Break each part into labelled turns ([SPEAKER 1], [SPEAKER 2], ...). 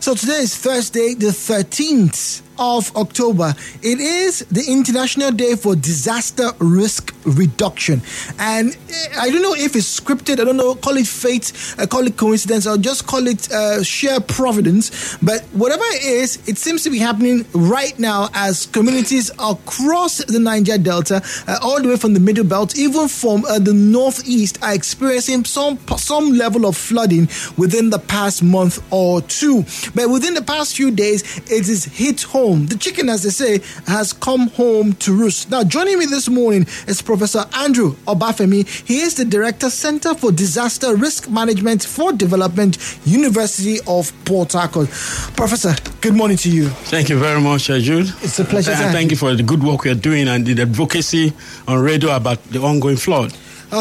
[SPEAKER 1] So today is Thursday, the 13th of October. It is the International Day for Disaster Risk Reduction. And I don't know if it's scripted, I don't know, call it fate, call it coincidence, or just call it sheer providence. But whatever it is, it seems to be happening right now as communities across the Niger Delta, all the way from the Middle Belt, even from the Northeast, are experiencing some level of flooding within the past month or two. But within the past few days, it is hit home. The chicken, as they say, has come home to roost. Now, joining me this morning is Professor Andrew Obafemi. He is the Director, Center for Disaster Risk Management for Development, University of Port Harcourt. Professor, good morning to you.
[SPEAKER 2] Thank you very much, Jude.
[SPEAKER 1] It's a pleasure.
[SPEAKER 2] Thank you for the good work you're doing and the advocacy on radio about the ongoing flood.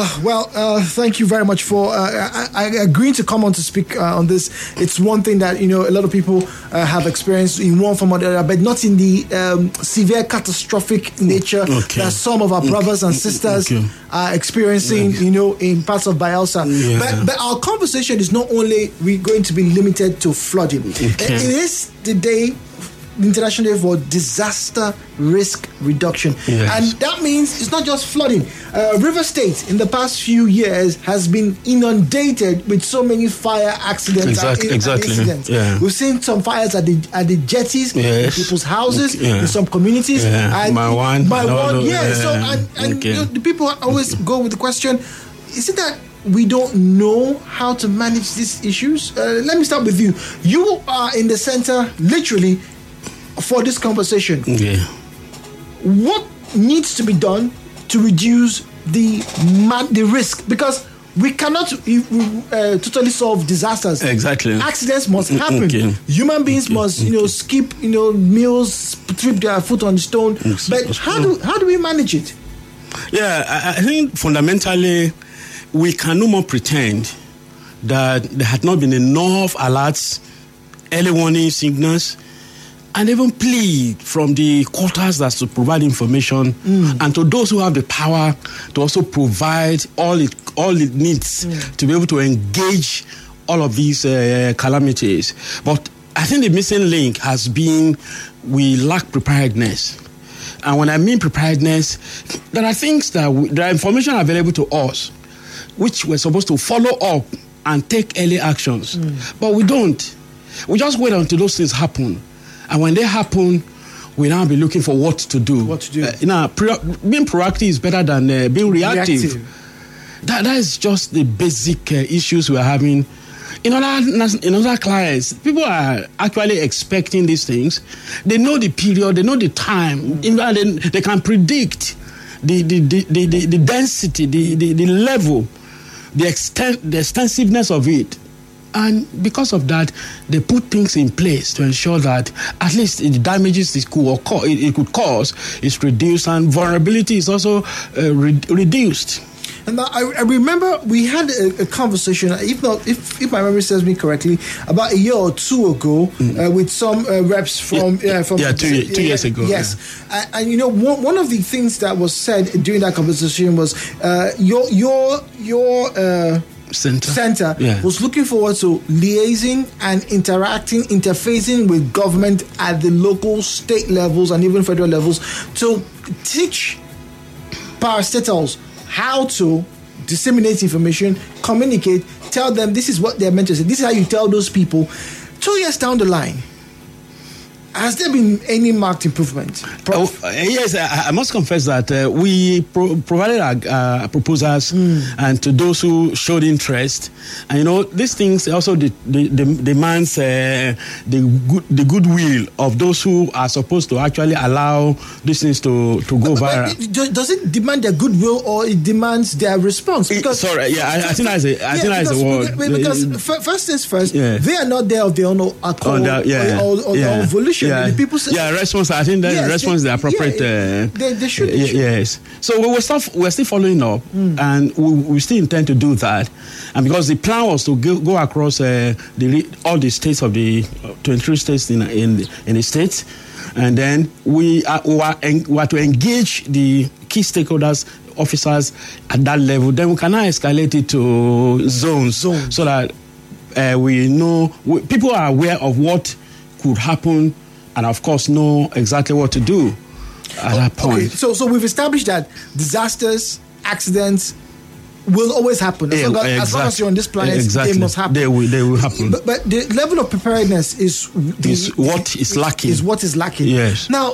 [SPEAKER 1] Thank you very much for agreeing to come on to speak on this. It's one thing that, a lot of people have experienced in one form or the other, but not in the severe catastrophic nature that some of our brothers and sisters are experiencing, in parts of Bayelsa. Yeah. But our conversation is not only going to be limited to flooding. It is the day, International Day for Disaster Risk Reduction. Yes. And that means it's not just flooding. River State in the past few years has been inundated with so many fire accidents and incidents. Yeah. We've seen some fires at the jetties, in people's houses, in some communities.
[SPEAKER 2] Yeah.
[SPEAKER 1] And
[SPEAKER 2] my one.
[SPEAKER 1] So the people always go with the question, is it that we don't know how to manage these issues? Let me start with you. You are in the center, literally, for this conversation. Yeah. What needs to be done to reduce the risk? Because we cannot totally solve disasters.
[SPEAKER 2] Exactly.
[SPEAKER 1] Accidents must happen. Human beings must, skip, meals, trip their foot on the stone. But how do we manage it?
[SPEAKER 2] Yeah, I think fundamentally we can no more pretend that there had not been enough alerts, early warning signals, and even plead from the quarters that's to provide information and to those who have the power to also provide all it needs to be able to engage all of these calamities. But I think the missing link has been we lack preparedness. And when I mean preparedness, there are things there are information available to us which we're supposed to follow up and take early actions. But we don't. We just wait until those things happen. And when they happen, we now be looking for what to do. Being proactive is better than being reactive. That is just the basic issues we're having. In other clients, people are actually expecting these things. They know the period, they know the time. They can predict the density, the level, the extensiveness of it. And because of that, they put things in place to ensure that at least the damages it could cause is reduced and vulnerability is also reduced.
[SPEAKER 1] And I remember we had a conversation, if my memory serves me correctly, about a year or two ago with some reps from 2
[SPEAKER 2] years ago.
[SPEAKER 1] Yes, and one of the things that was said during that conversation was your Center was looking forward to liaising and interfacing with government at the local, state levels, and even federal levels to teach parastatals how to disseminate information, communicate, tell them this is what they're meant to say. This is how you tell those people. 2 years down the line, has there been any marked improvement?
[SPEAKER 2] Yes, I must confess that we provided our proposals and to those who showed interest. And these things also demands the goodwill of those who are supposed to actually allow these things to go viral.
[SPEAKER 1] Does it demand their goodwill or it demands their response? Because
[SPEAKER 2] I think that's a word.
[SPEAKER 1] Because first things first, they are not there of their own accord or their own volition. The people say,
[SPEAKER 2] response. I think that response is the appropriate.
[SPEAKER 1] They should.
[SPEAKER 2] Yes. So we're still following up, and we still intend to do that. And because the plan was to go across all the states of the 23 states in the states, and then we are to engage the key stakeholders, officers at that level. Then we can now escalate it to zones so that people are aware of what could happen, and of course know exactly what to do at that point.
[SPEAKER 1] Okay, so we've established that disasters, accidents will always happen. As long as you're on this planet, they must happen.
[SPEAKER 2] They will happen.
[SPEAKER 1] But the level of preparedness is
[SPEAKER 2] what is lacking.
[SPEAKER 1] Yes. Now,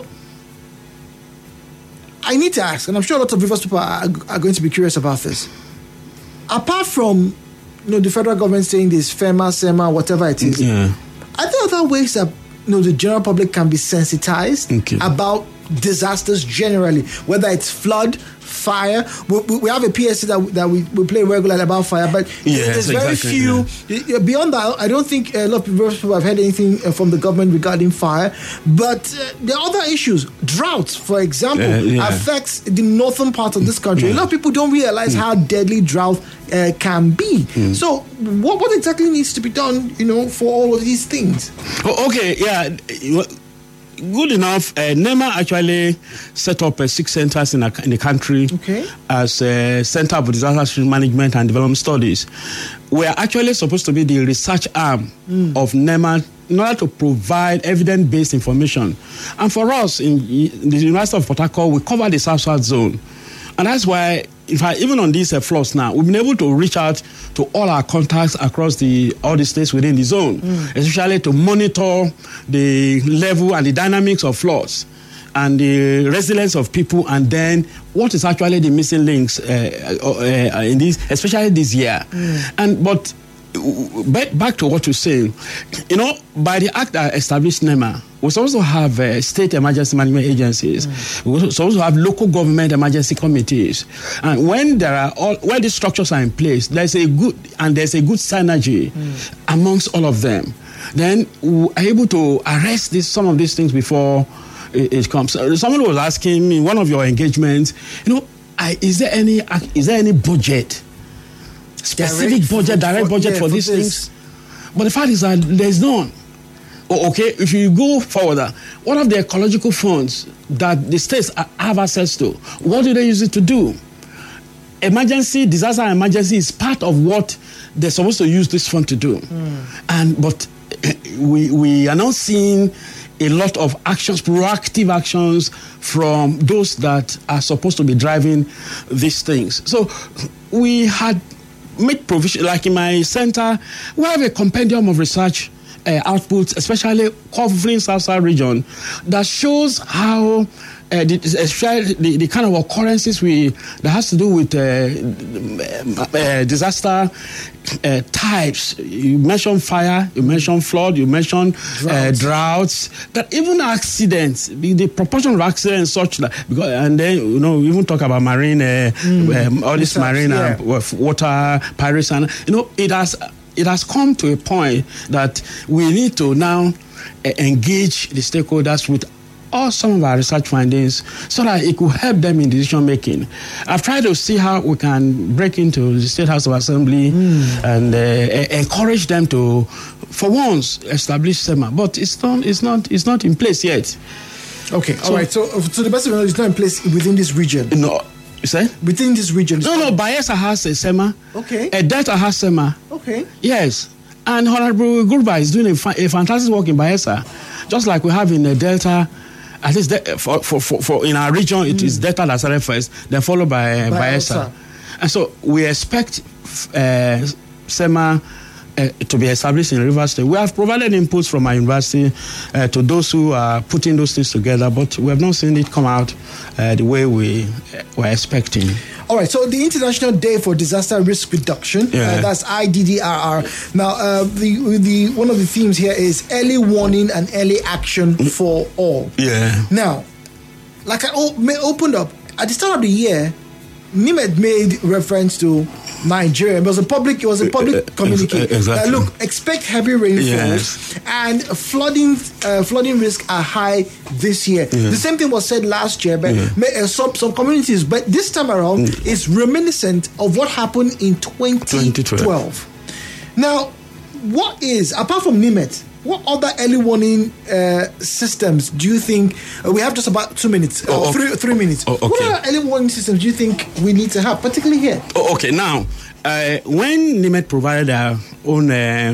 [SPEAKER 1] I need to ask, and I'm sure lots of Rivers people are going to be curious about this. Apart from the federal government saying this FEMA, SEMA, whatever it is, are there other ways that the general public can be sensitized about disasters generally, whether it's flood, fire? We have a PSC that we play regularly about fire, but there's very few. Yeah. Beyond that, I don't think a lot of people have heard anything from the government regarding fire. But there are other issues. Drought, for example, affects the northern part of this country. A lot of people don't realize how deadly drought can be. So what exactly needs to be done, for all of these things?
[SPEAKER 2] Good enough. NEMA actually set up 6 centers in the country as a Center for Disaster Management and Development Studies. We are actually supposed to be the research arm of NEMA in order to provide evidence-based information. And for us, in the University of Port Harcourt, we cover the South-South zone. And that's why, in fact, even on these floods now, we've been able to reach out to all our contacts across all the states within the zone, especially to monitor the level and the dynamics of floods and the resilience of people, and then what is actually the missing links in this, especially this year. But back to what you're saying, by the act that established NEMA, we also have state emergency management agencies. We also have local government emergency committees. And when these structures are in place, there's a good synergy amongst all of them. Then we are able to arrest some of these things before it comes. Someone was asking me, one of your engagements, is there any budget? Specific direct budget for these things? But the fact is that there's none. If you go forward, what of the ecological funds that the states have access to? What do they use it to do? Disaster emergency is part of what they're supposed to use this fund to do. But we are now seeing a lot of actions, proactive actions from those that are supposed to be driving these things. So we had made provision, like in my center, we have a compendium of research outputs, especially covering South-South region, that shows how especially the kind of occurrences that has to do with disaster types. You mentioned fire, you mentioned flood, you mentioned droughts, that even accidents, the proportion of accidents such that, and then we even talk about marine, all this marine water pirates, and it has come to a point that we need to now engage the stakeholders with some of our research findings so that it could help them in decision making. I've tried to see how we can break into the State House of Assembly and encourage them to, for once, establish SEMA, but it's not in place yet.
[SPEAKER 1] Okay, all right. So to the best of your knowledge, it's not in place within this region.
[SPEAKER 2] No. You say?
[SPEAKER 1] Within this region.
[SPEAKER 2] No, Bayelsa has a SEMA.
[SPEAKER 1] Okay.
[SPEAKER 2] Delta has SEMA.
[SPEAKER 1] Okay.
[SPEAKER 2] Yes. And Honorable Gurba is doing a fantastic work in Bayelsa. Just like we have in the Delta, at least for in our region, it is Delta that started first, then followed by Bayelsa. And so we expect SEMA to be established in Rivers State. We have provided inputs from our university to those who are putting those things together, but we have not seen it come out the way we were expecting.
[SPEAKER 1] All right, so the International Day for Disaster Risk Reduction, that's IDDRR. Now, the one of the themes here is early warning and early action for all.
[SPEAKER 2] Yeah.
[SPEAKER 1] Now, like I opened up, at the start of the year, NIMED made reference to Nigeria. It was a public communique.
[SPEAKER 2] Exactly.
[SPEAKER 1] Look, expect heavy rainfalls and flooding risks are high this year. The same thing was said last year, but some communities. But this time around, it's reminiscent of what happened in 2012. Now, apart from NIMED, what other early warning systems do you think we have? Just about 2 minutes, 3 minutes.
[SPEAKER 2] Okay.
[SPEAKER 1] What other early warning systems do you think we need to have, particularly here?
[SPEAKER 2] Okay, now when NIMET provided their own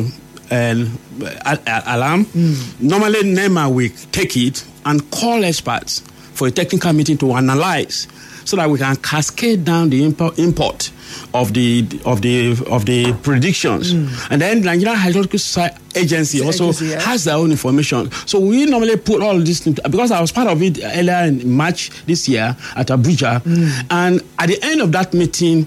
[SPEAKER 2] alarm, normally NEMA will take it and call experts for a technical meeting to analyze, so that we can cascade down the import of the predictions. And then the Nigerian Hydrological Agency also has their own information. So we normally put all this because I was part of it earlier in March this year at Abuja. And at the end of that meeting,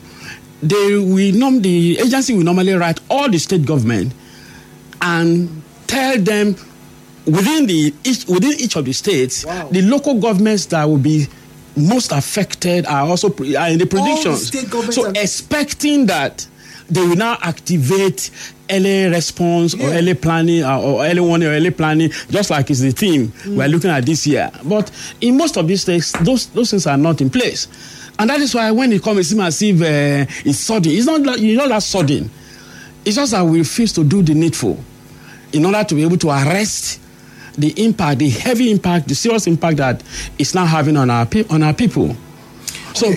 [SPEAKER 2] the agency will normally write all the state government and tell them within each of the states, the local governments that will be most affected are also in the predictions. So expecting that they will now activate early response or early planning or early warning or early planning, just like it's the theme we're looking at this year. But in most of these states, those things are not in place. And that is why when it comes, it seems as if it's sudden. It's not that sudden. It's just that we refuse to do the needful in order to be able to arrest the impact, the heavy impact, the serious impact that it's now having on our people. So,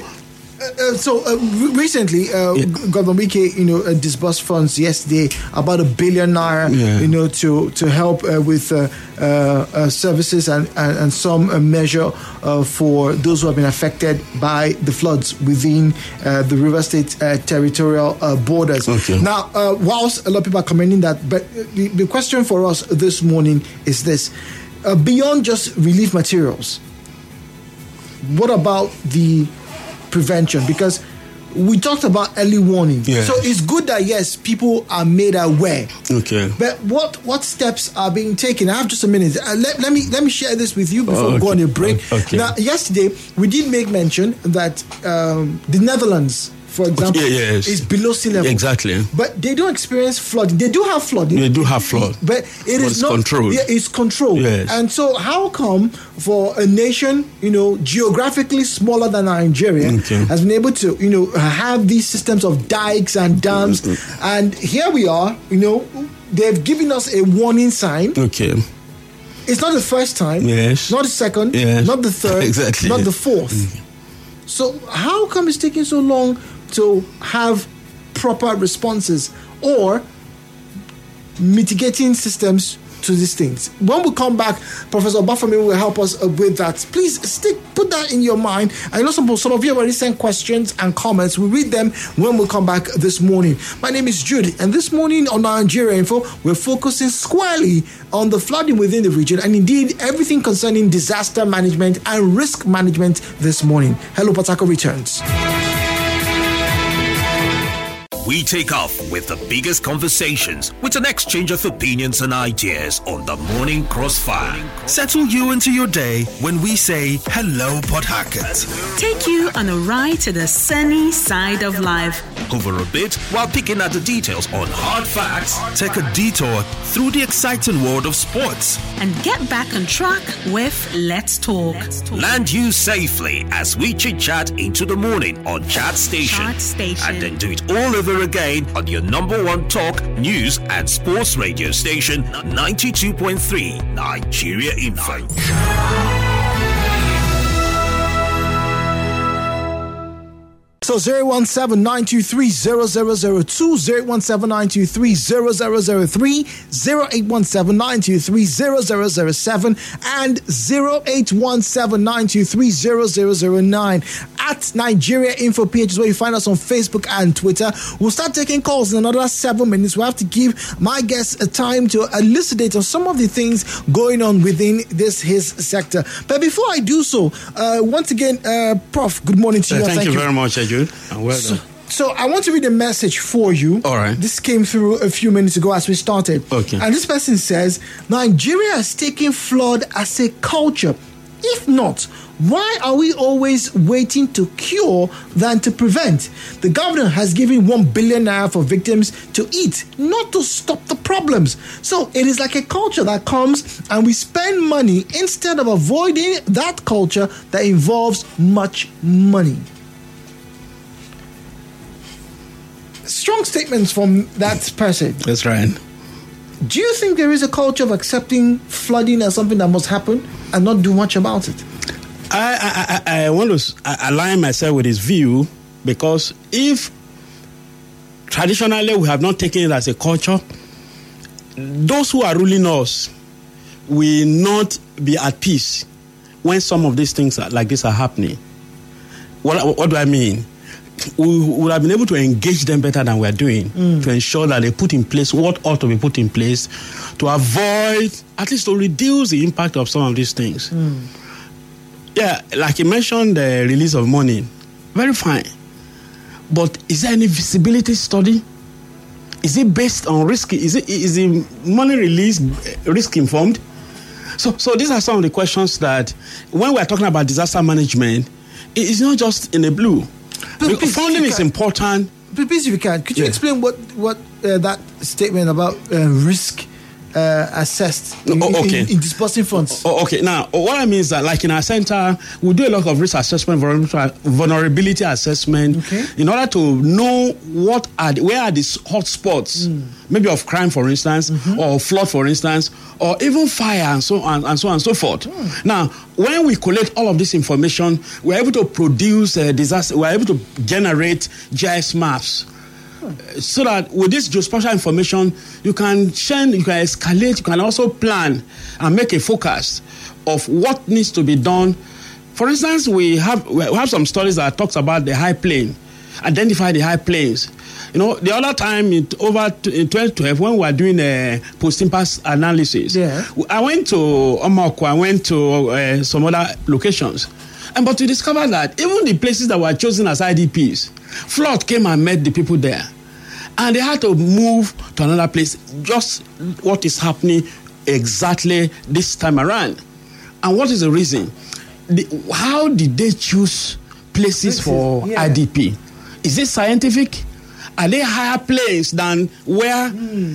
[SPEAKER 1] recently, Governor Wike, disbursed funds yesterday, about R1 billion, to help with services and some measure for those who have been affected by the floods within the River State territorial borders.
[SPEAKER 2] Okay.
[SPEAKER 1] Now, whilst a lot of people are commenting that, but the question for us this morning is this: beyond just relief materials, what about the prevention? Because we talked about early warning.
[SPEAKER 2] Yeah.
[SPEAKER 1] So it's good that, yes, people are made aware.
[SPEAKER 2] Okay.
[SPEAKER 1] But what steps are being taken? I have just a minute. Let me share this with you before we go on a break.
[SPEAKER 2] Okay.
[SPEAKER 1] Now, yesterday, we did make mention that the Netherlands, for example, is below sea level.
[SPEAKER 2] Exactly.
[SPEAKER 1] But they don't experience flooding. They do have flooding.
[SPEAKER 2] They do have flood.
[SPEAKER 1] But it's not
[SPEAKER 2] controlled.
[SPEAKER 1] Yeah, it's controlled.
[SPEAKER 2] Yes.
[SPEAKER 1] And so how come for a nation, geographically smaller than Nigeria, has been able to, have these systems of dikes and dams, and here we are, they've given us a warning sign.
[SPEAKER 2] Okay.
[SPEAKER 1] It's not the first time.
[SPEAKER 2] Yes.
[SPEAKER 1] Not the second.
[SPEAKER 2] Yes.
[SPEAKER 1] Not the third.
[SPEAKER 2] Exactly.
[SPEAKER 1] Not the fourth. So how come it's taking so long to have proper responses or mitigating systems to these things? When we come back, Professor Bafemi will help us with that. Please put that in your mind. I know some of you have already sent questions and comments. We'll read them when we come back this morning. My name is Judy, and this morning on Nigeria Info, we're focusing squarely on the flooding within the region and indeed everything concerning disaster management and risk management this morning. Hello, Patako returns.
[SPEAKER 3] We take off with the biggest conversations with an exchange of opinions and ideas on the Morning Crossfire.
[SPEAKER 4] Settle you into your day when we say hello, Port Harcourt.
[SPEAKER 5] Take you on a ride to the sunny side of life.
[SPEAKER 3] Hover a bit while picking at the details on hard facts.
[SPEAKER 4] Take a detour through the exciting world of sports.
[SPEAKER 5] And get back on track with Let's Talk.
[SPEAKER 3] Land you safely as we chit-chat into the morning on Chat Station. And then do it all over again on your number one talk, news and sports radio station, 92.3 Nigeria Info.
[SPEAKER 1] So 017-923-0002, 017-923-0003, 0817-923-0007, and 0817-923-0009. At Nigeria Info page is where you find us on Facebook and Twitter. We'll start taking calls in another 7 minutes. We have to give my guests a time to elucidate on some of the things going on within his sector. But before I do so, once again, Prof, good morning to you.
[SPEAKER 2] Thank you very much, Jude. Well done.
[SPEAKER 1] So I want to read a message for you.
[SPEAKER 2] All right.
[SPEAKER 1] This came through a few minutes ago as we started.
[SPEAKER 2] Okay.
[SPEAKER 1] And this person says, Nigeria is taking flood as a culture. If not, why are we always waiting to cure than to prevent? The governor has given 1 billion naira for victims to eat, not to stop the problems. So it is like a culture that comes and we spend money instead of avoiding that culture that involves much money. Strong statements from that person.
[SPEAKER 2] That's right.
[SPEAKER 1] Do you think there is a culture of accepting flooding as something that must happen and not do much about it?
[SPEAKER 2] I want to align myself with his view, because if traditionally we have not taken it as a culture, those who are ruling us will not be at peace when some of these things like this are happening. What do I mean? We would have been able to engage them better than we're doing to ensure that they put in place what ought to be put in place to avoid, at least to reduce the impact of some of these things. Yeah, like you mentioned, the release of money, very fine. But is there any visibility study? Is it based on risk? Is the money release risk informed? So these are some of the questions that, when we're talking about disaster management, it's not just in the blue. Funding is important.
[SPEAKER 1] Please, if you can, could you explain what that statement about risk assessed in disbursing funds?
[SPEAKER 2] Okay. Now, what I mean is that, like in our center, we do a lot of risk assessment, vulnerability assessment, in order to know where are the hot spots, maybe of crime, for instance, or flood, for instance, or even fire, and so on and so forth. Now, when we collect all of this information, we're able to produce disaster. We're able to generate GIS maps. So that with this geospatial information, you can escalate, you can also plan and make a focus of what needs to be done. For instance, we have some studies that talks about the high plain, identify the high plains. You know, the other time in 2012, when we were doing a post-impact analysis, I went to Omako, I went to some other locations. But we discovered that even the places that were chosen as IDPs, flood came and met the people there. And they had to move to another place, just what is happening exactly this time around. And what is the reason? How did they choose places for IDP? Is it scientific? Are they higher places than where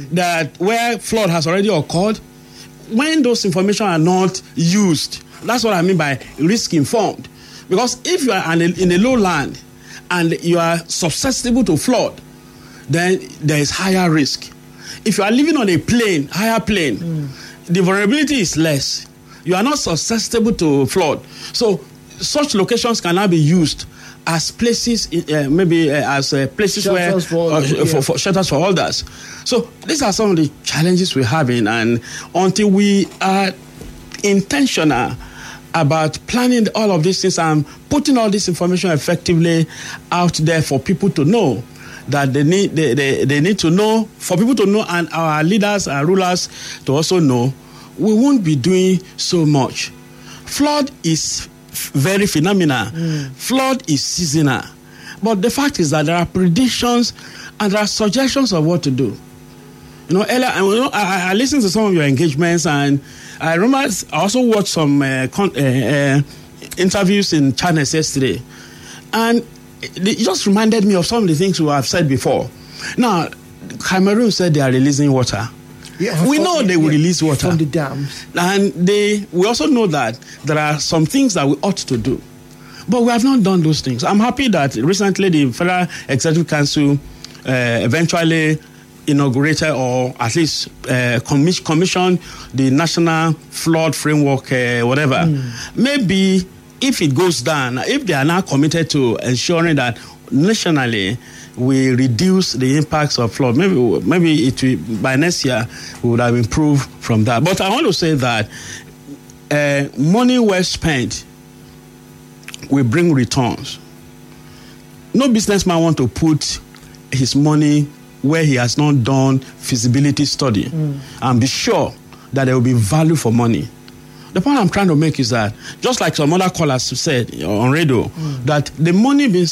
[SPEAKER 2] flood has already occurred? When those information are not used, that's what I mean by risk informed. Because if you are in a low land and you are susceptible to flood, then there is higher risk. If you are living on a plain, higher plain, the vulnerability is less. You are not susceptible to flood. So such locations can now be used as places, places for shelters for others. So these are some of the challenges we're having, and until we are intentional about planning all of these things and putting all this information effectively out there for people to know, that they need to know, for people to know, and our leaders, our rulers to also know, we won't be doing so much. Flood is very phenomenal. Flood is seasonal. But the fact is that there are predictions and there are suggestions of what to do. You know, earlier, I listened to some of your engagements, and I remember I also watched some interviews in channels yesterday. And it just reminded me of some of the things we have said before. Now, Cameroon said they are releasing water. We know they will release water
[SPEAKER 1] from the dams.
[SPEAKER 2] And we also know that there are some things that we ought to do. But we have not done those things. I'm happy that recently the Federal Executive Council eventually inaugurated, or at least commissioned, the National Flood Framework, whatever. Maybe if it goes down, if they are now committed to ensuring that nationally we reduce the impacts of flood, maybe it will, by next year we would have improved from that. But I want to say that money well spent will bring returns. No businessman wants to put his money where he has not done feasibility study and be sure that there will be value for money. The point I'm trying to make is that, just like some other callers said on radio, that the money being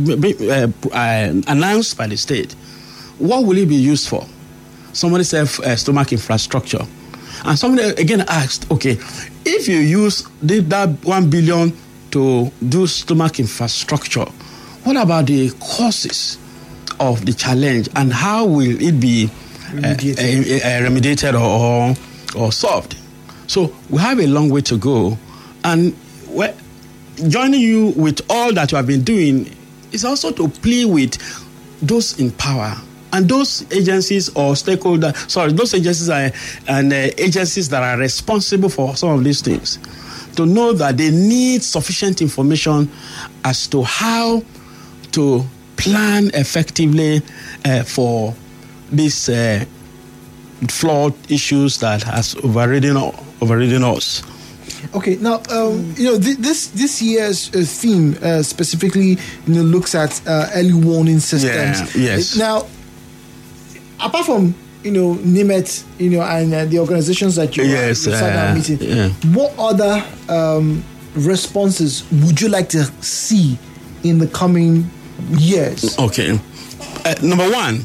[SPEAKER 2] announced by the state, what will it be used for? Somebody said stomach infrastructure. And somebody again asked, okay, if you use that 1 billion to do stomach infrastructure, what about the causes of the challenge, and how will it be remediated or solved? So we have a long way to go, and joining you with all that you have been doing is also to play with those in power, And those agencies or stakeholders, those agencies and agencies that are responsible for some of these things, to know that they need sufficient information as to how to plan effectively for these flood issues that has overridden us.
[SPEAKER 1] Okay, now this year's theme specifically looks at early warning systems.
[SPEAKER 2] Yeah, yes.
[SPEAKER 1] Now, apart from NIMET, and the organizations that you are meeting, what other responses would you like to see in the coming years?
[SPEAKER 2] Okay, number one,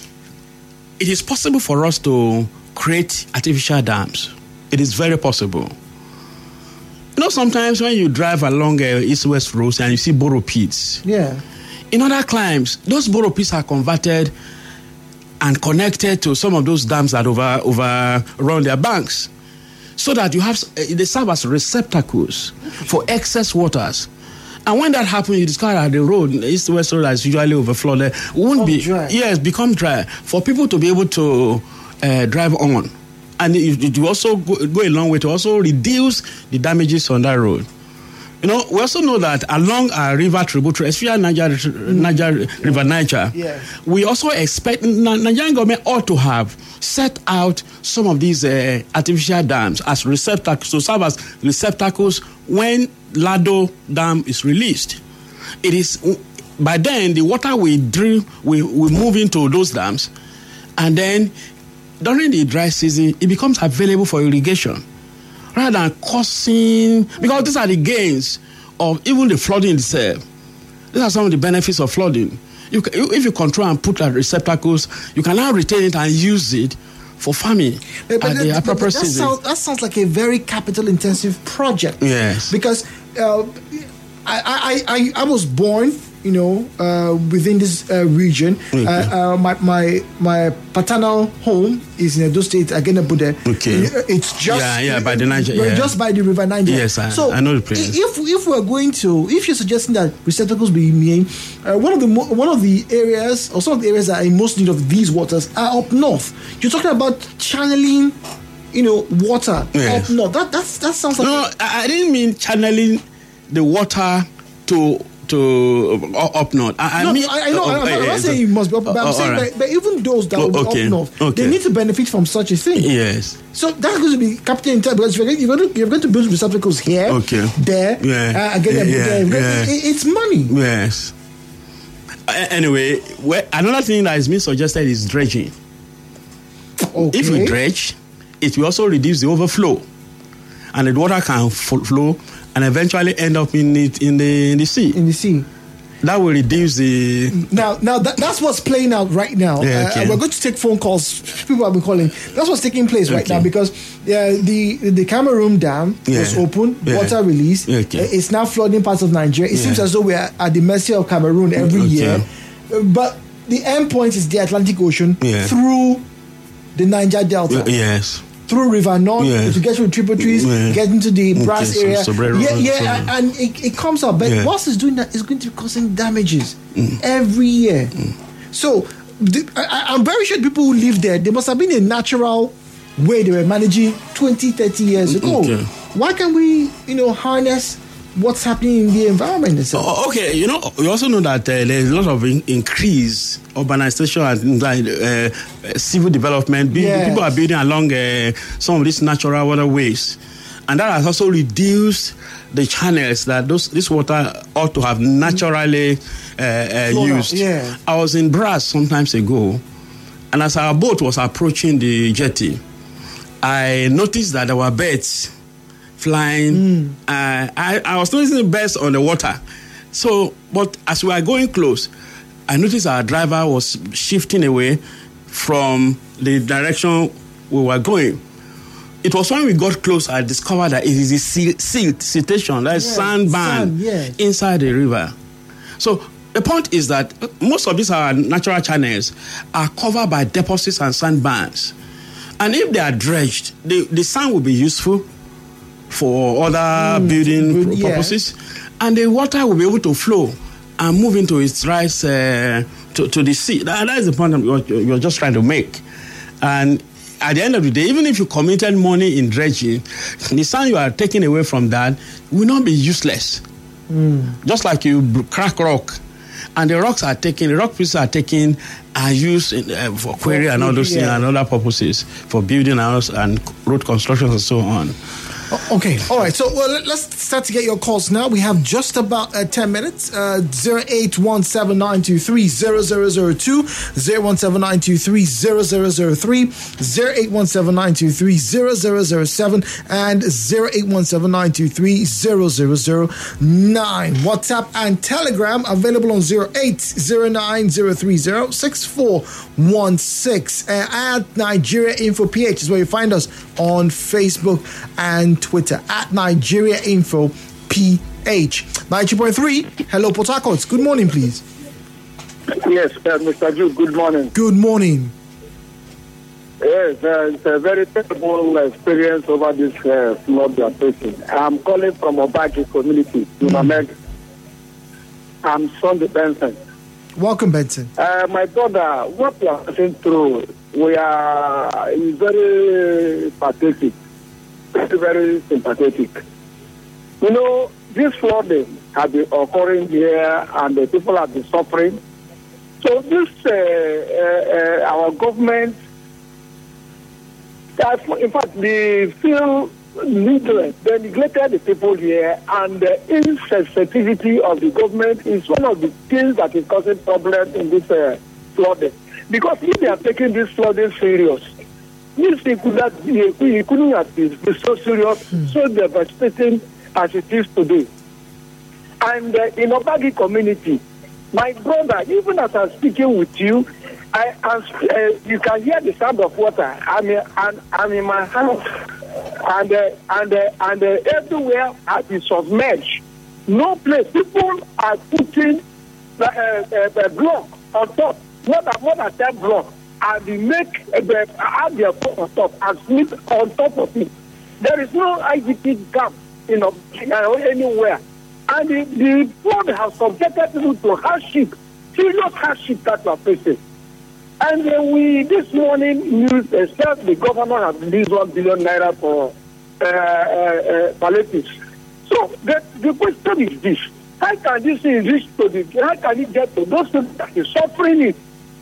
[SPEAKER 2] it is possible for us to create artificial dams. It is very possible. Sometimes when you drive along east-west roads and you see borrow pits, in other climes, those borrow pits are converted and connected to some of those dams that overrun their banks, so that they serve as receptacles for excess waters. And when that happens, you discover that the road, the east-west road, that is usually overflowed, become dry for people to be able to drive on. And it will also go a long way to also reduce the damages on that road. We also know that along our river tributary, especially River Niger, we also expect Nigerian government ought to have set out some of these artificial dams as receptacles, to serve as receptacles when Lado Dam is released. It is by then the water we move into those dams, and then during the dry season, it becomes available for irrigation rather than causing, because these are the gains of even the flooding itself. These are some of the benefits of flooding. If you control and put receptacles, you can now retain it and use it for farming at the appropriate season.
[SPEAKER 1] That sounds like a very capital-intensive project.
[SPEAKER 2] Yes.
[SPEAKER 1] Because I was born, within this region. My paternal home is in Edo State, Agenabude.
[SPEAKER 2] Okay.
[SPEAKER 1] It's just
[SPEAKER 2] by the Niger.
[SPEAKER 1] Just by the River Niger.
[SPEAKER 2] Yes, I know the place.
[SPEAKER 1] If you're suggesting that receptacles be made, one of the areas, or some of the areas that are in most need of these waters are up north. You're talking about channeling, water up north. That sounds like.
[SPEAKER 2] No, I didn't mean channeling the water to up north. I mean,
[SPEAKER 1] I'm not saying it must be up, but I'm saying that even those that will be up north, they need to benefit from such a thing.
[SPEAKER 2] Yes.
[SPEAKER 1] So that's going to be capital intensive, because you're going to build receptacles here, there, it's money.
[SPEAKER 2] Yes. Anyway, another thing that is being suggested is dredging.
[SPEAKER 1] Okay.
[SPEAKER 2] If we dredge, it will also reduce the overflow, and the water can flow and eventually end up in the sea.
[SPEAKER 1] In the sea.
[SPEAKER 2] That will reduce the...
[SPEAKER 1] Now that's what's playing out right now. We're going to take phone calls. People have been calling. That's what's taking place right now, because the Cameroon Dam was open, water release. It's now flooding parts of Nigeria. It seems as though we are at the mercy of Cameroon every year. But the end point is the Atlantic Ocean through the Niger Delta.
[SPEAKER 2] Yes.
[SPEAKER 1] Through River North to get through tributaries, get into the brass area. And it comes up. But whilst it's doing that, it's going to be causing damages every year. So I'm very sure people who live there, there must have been a natural way they were managing 20, 30 years ago. Why can't we, harness what's happening in the environment itself?
[SPEAKER 2] We also know that there's a lot of increased urbanization and civil development. People are building along some of these natural waterways, and that has also reduced the channels that this water ought to have naturally used. I was in Brass some times ago, and as our boat was approaching the jetty, I noticed that there were birds flying. I was noticing the birds on the water. So, but as we were going close, I noticed our driver was shifting away from the direction we were going. It was when we got close, I discovered that it is a siltation, that is sand inside the river. So the point is that most of these our natural channels are covered by deposits and sandbanks. And if they are dredged, the sand will be useful for other building purposes, and the water will be able to flow and move into its right to the sea. That is the point you're just trying to make. And at the end of the day, even if you committed money in dredging, the sand you are taking away from that will not be useless. Just like you crack rock, and the rock pieces are taken and used for quarry and all those things and other purposes, for building houses and road construction and so on.
[SPEAKER 1] Okay, all right. So let's start to get your calls now. We have just about 10 minutes. 08179230002, 08179230003, 08179230007, and 08179230009. WhatsApp and Telegram available on 08030306416. At Nigeria Info PH is where you find us on Facebook and Twitter at Nigeria Info PH. 90.3. Hello, Port Harcourt. Good morning, please.
[SPEAKER 6] Yes, Mr. Jude. Good morning.
[SPEAKER 1] Good morning.
[SPEAKER 6] Yes, it's a very terrible experience over this flood we are facing. I'm calling from Obaki community, Unamed. I'm Sunday Benson.
[SPEAKER 1] Welcome, Benson.
[SPEAKER 6] My brother, what we are passing through, is very pathetic. Very, very sympathetic. You know, this flooding has been occurring here and the people have been suffering. So this, our government, in fact, they feel needless. They neglected the people here, and the insensitivity of the government is one of the things that is causing problems in this flooding. Because if they are taking this flooding serious, this thing couldn't have been so serious, so devastating as it is today. And in Obagi community, my brother, even as I'm speaking with you, you can hear the sound of water. I'm in my house, and everywhere has been submerged. No place. People are putting a block on top, more than 10 blocks, and they add their phone on top and sleep on top of it. There is no IDP camp anywhere. And the flood has subjected people to hardship, serious hardship that we are facing. And this morning, news said the governor has released 1 billion naira for palliatives. So the question is this: how can this thing reach to how can it get to those people that are suffering it?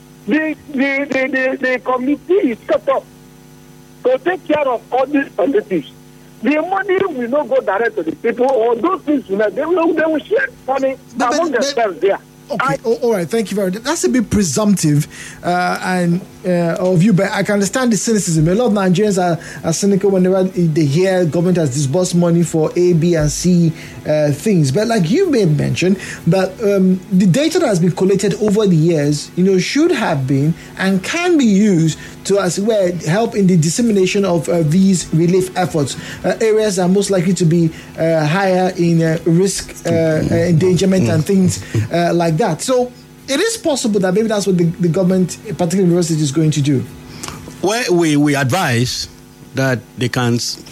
[SPEAKER 6] The committee is set up to take care of all these palliatives. The money will not go direct to the people, or those things they will share money among themselves there.
[SPEAKER 1] Okay, all right. Thank you very much. That's a bit presumptive of you, but I can understand the cynicism. A lot of Nigerians are cynical whenever they hear government has disbursed money for A, B, and C things. But like you may mention, that the data that has been collected over the years, should have been and can be used to as well help in the dissemination of these relief efforts. Areas are most likely to be higher in risk, endangerment, and things like that. So it is possible that maybe that's what the government, particularly university, is going to do.
[SPEAKER 2] Well, we advise that they can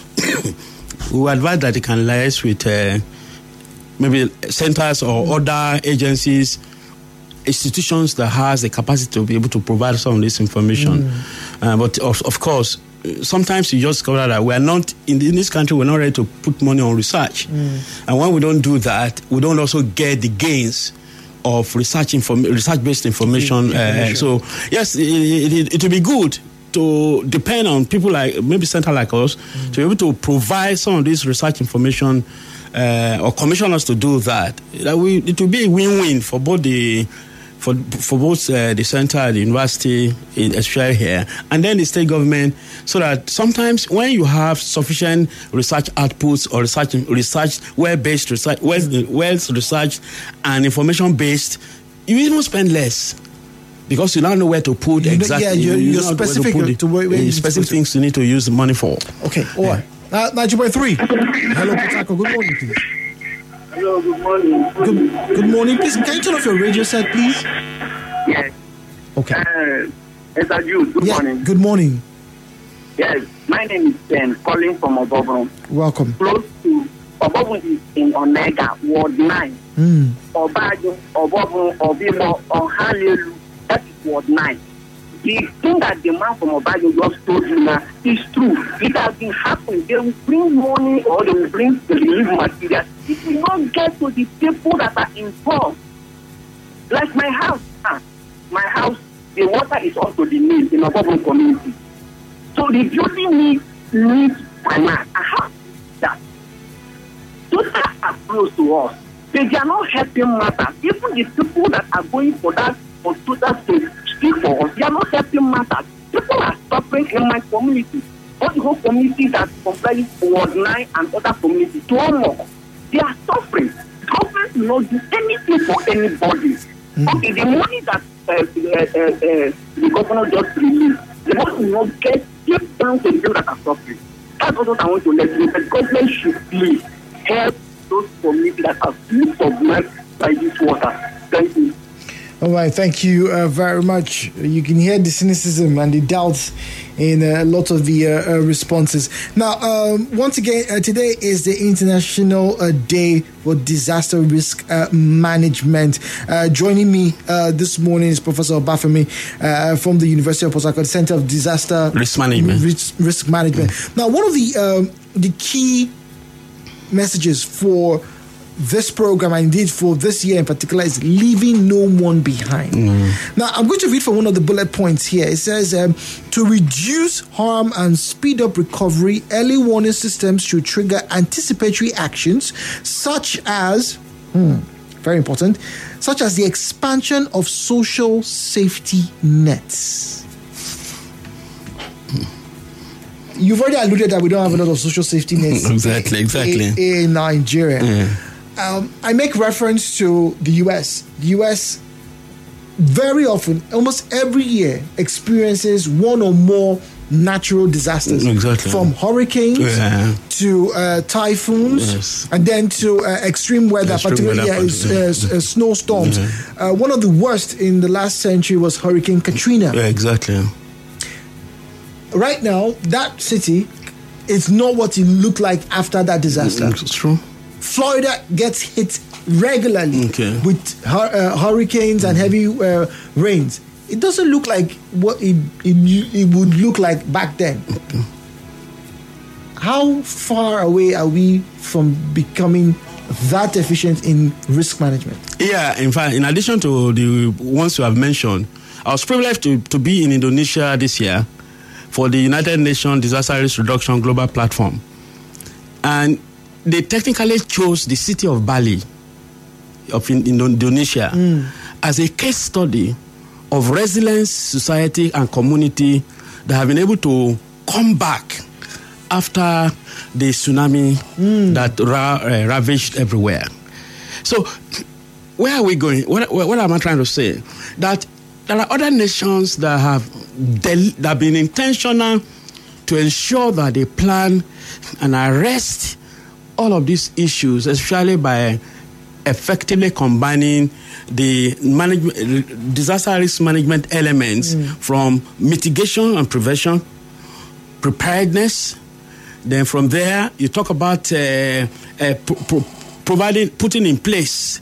[SPEAKER 2] liaise with maybe centers or other agencies, institutions that has the capacity to be able to provide some of this information. But of course, sometimes you just discover that we are not in this country. We're not ready to put money on research, and when we don't do that, we don't also get the gains of research-based information. So yes, it will be good to depend on people like maybe center like us to be able to provide some of this research information or commission us to do that. It will be a win-win for both the center, the university, especially here, and then the state government, so that sometimes when you have sufficient research outputs or research well-based research, well-researched and information-based, you even spend less. Because you don't know where to put exactly.
[SPEAKER 1] Yeah, you're specific to where
[SPEAKER 2] specific things you need to use the money for.
[SPEAKER 1] Okay, all right. 90.3. Hello, Potako. Good morning, please.
[SPEAKER 7] Hello, good morning.
[SPEAKER 1] Good morning. Please, can you turn off your radio set, please?
[SPEAKER 7] Yes.
[SPEAKER 1] Okay.
[SPEAKER 7] Mr. Jude, good morning.
[SPEAKER 1] Good morning.
[SPEAKER 7] Yes, my name is Ben, calling from Obobon.
[SPEAKER 1] Welcome.
[SPEAKER 7] Close to Obobon is in Omega, Ward 9. Obajo, Obobon, Obimo, Ohalelu, Ward 9. The thing that the man from Obajo just told you now is true. It has been happening. They will bring money or they will bring the relief materials. It will not get to the people that are involved. Like my house. The water is also the need in our urban community. So the building needs finance. I have that. Those that are close to us, they are not helping matters. Even the people that are going for that, for total to speak for us, they are not helping matters. People are suffering in my community. All the whole community that comprises Ward 9 and other communities, more. They are suffering. Government will not do anything for anybody. Okay, the money that the governor just released, the money will not get down to the people that are suffering. That's what I want to let you know. The government should please help those communities that are being submerged by this water. Thank you.
[SPEAKER 1] All right, thank you very much. You can hear the cynicism and the doubts in a lot of the responses. Now, once again, today is the International Day for Disaster Risk Management. Joining me this morning is Professor Obafemi from the University of Port Harcourt Center of Disaster
[SPEAKER 2] Risk Management.
[SPEAKER 1] Risk Management. Now, one of the key messages for this program, and indeed for this year in particular, is leaving no one behind. Now, I'm going to read from one of the bullet points here. It says, to reduce harm and speed up recovery, early warning systems should trigger anticipatory actions such as, very important, such as the expansion of social safety nets. You've already alluded that we don't have a lot of social safety nets
[SPEAKER 2] exactly.
[SPEAKER 1] in Nigeria. I make reference to the US. The US very often, almost every year, experiences one or more natural disasters. From hurricanes to typhoons, and then to extreme weather, particularly snowstorms. One of the worst in the last century was Hurricane Katrina. Right now, that city is not what it looked like after that disaster.
[SPEAKER 2] It's true.
[SPEAKER 1] Florida gets hit regularly with hurricanes and heavy rains. It doesn't look like what it would look like back then. How far away are we from becoming that efficient in risk management? Yeah,
[SPEAKER 2] in fact, in addition to the ones you have mentioned, I was privileged to be in Indonesia this year for the United Nations Disaster Risk Reduction Global Platform. And they technically chose the city of Bali of Indonesia as a case study of resilience, society, and community that have been able to come back after the tsunami that ravaged everywhere. So, where are we going? What am I trying to say? That there are other nations that have been intentional to ensure that they plan and arrest all of these issues, especially by effectively combining the disaster risk management elements from mitigation and prevention, preparedness. Then from there, you talk about putting in place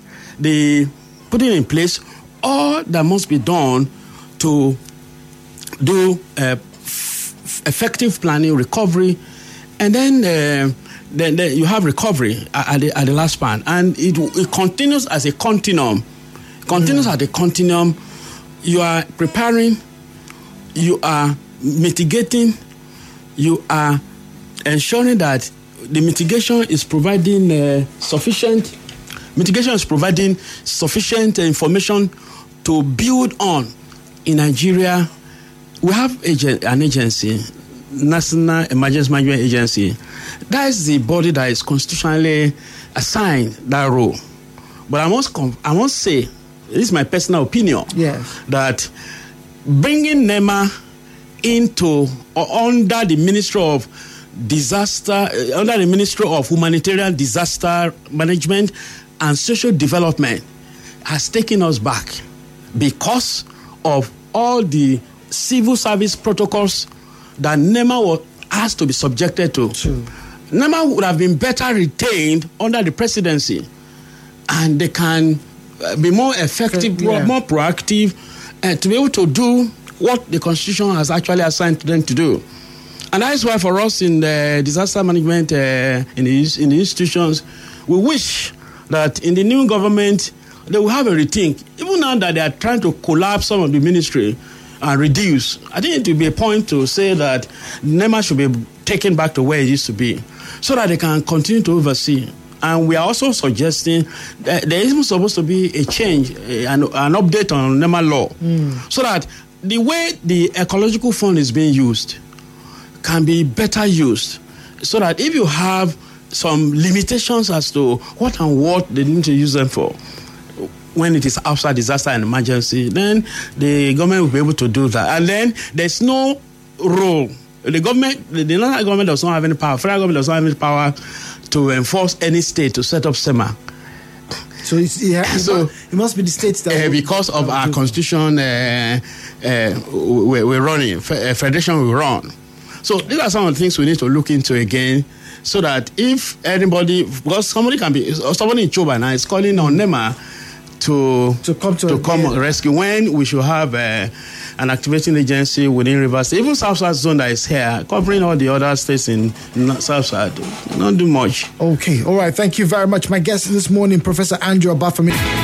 [SPEAKER 2] all that must be done to do effective planning, recovery, and then you have recovery at the last span, and it continues as a continuum. You are preparing, you are mitigating, you are ensuring that the mitigation is providing sufficient information to build on. In Nigeria, we have an agency, National Emergency Management Agency. That is the body that is constitutionally assigned that role. But I must say, this is my personal opinion, that bringing NEMA into or under the Ministry of Humanitarian Disaster Management and Social Development has taken us back because of all the civil service protocols that NEMA has to be subjected to. NEMA would have been better retained under the presidency, and they can be more effective, more proactive, to be able to do what the Constitution has actually assigned to them to do. And that is why for us in the disaster management, in the institutions, we wish that in the new government, they will have a rethink. Even now that they are trying to collapse some of the ministry and reduce, I think it will be a point to say that NEMA should be taken back to where it used to be so that they can continue to oversee. And we are also suggesting that there is supposed to be a change, an update on NEMA law, so that the way the ecological fund is being used can be better used, so that if you have some limitations as to what and what they need to use them for when it is outside disaster and emergency, then the government will be able to do that. And then there's no role. The national government does not have any power. Federal government does not have any power to enforce any state to set up SEMA.
[SPEAKER 1] So it must be the states that
[SPEAKER 2] because of our constitution, we're running. Federation will run. So these are some of the things we need to look into again, so that if anybody, because somebody in Choba now is calling on NEMA to come rescue, when we should have an activating agency within Rivers State, even South-South Zone that is here, covering all the other states in South-South, not do much.
[SPEAKER 1] Okay, all right. Thank you very much. My guest this morning, Professor Andrew Obafemi.